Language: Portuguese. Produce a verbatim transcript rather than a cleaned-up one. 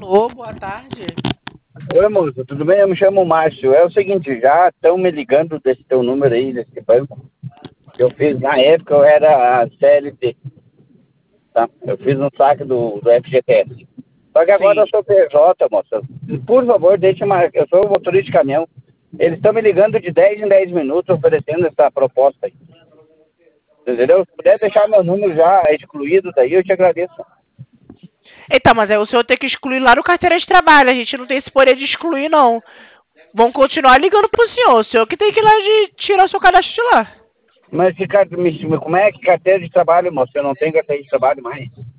Alô, boa tarde. Oi, moço, tudo bem? Eu me chamo Márcio. É o seguinte, já estão me ligando desse teu número aí, desse banco. Eu fiz, na época, eu era a C L T, tá? Eu fiz um saque do, do F G T S. Só que agora eu Sim. sou P J, moça. Por favor, deixe uma... Eu sou motorista de caminhão. Eles estão me ligando de dez em dez minutos oferecendo essa proposta aí. Entendeu? Se puder deixar meu número já excluído daí, eu te agradeço. Eita, mas aí o senhor tem que excluir lá no carteira de trabalho. A gente não tem esse poder de excluir, não. Vão continuar ligando pro senhor. O senhor que tem que ir lá de tirar o seu cadastro de lá. Mas que, car- me- como é que carteira de trabalho, moço? Eu não tenho carteira de trabalho mais.